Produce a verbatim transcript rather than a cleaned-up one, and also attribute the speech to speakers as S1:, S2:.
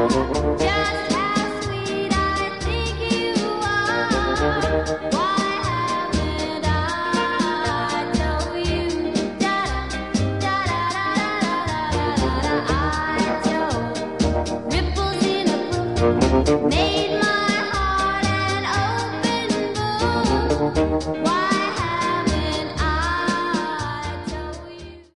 S1: Just how sweet I think you are. Why haven't I told you? Da da da da da da da da. I told ripples in a brook made